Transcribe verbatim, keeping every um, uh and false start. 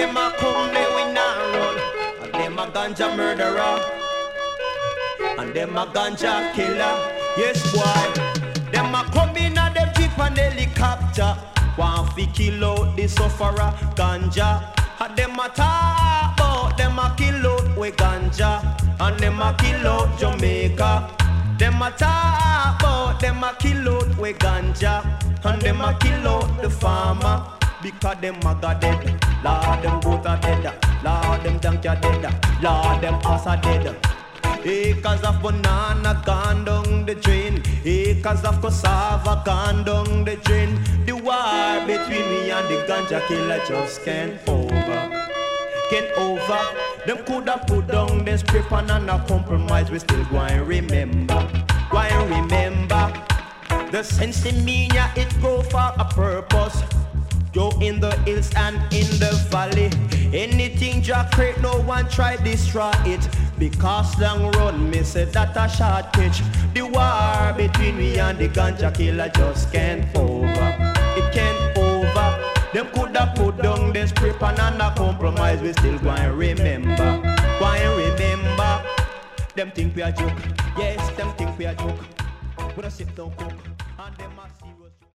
them a come, they we not run. And them a ganja murderer, and them a ganja killer. Yes, boy. Them a come in a them jeep and helicopter. Want fi kill out the sufferer, ganja. And them a talk about, them a kill out we ganja. And them a kill out Jamaica. Them a talk about, them a kill out we ganja. And them a kill out the farmer. Because them a got dead. Lord, them goat are dead. Lord, them donkey are dead. Lord, them ass are dead. Acres of banana gone down the drain. Acres of cassava gone down the drain. The war between me and the ganja killer just can't over. Can't over. Them coulda put down this script and a compromise. We still go and remember. Go and remember. The sense in me, yeah, it go for a purpose. Go in the hills and in the valley. Anything Jack create, no one try destroy it. Because long run, me say that a short pitch. The war between me and the ganja killer just can't over. It can't over. Them coulda put down this script and a compromise. We still go and remember. Go and remember. Them think we a joke. Yes, them think we a joke. We don't sit down cook. And them a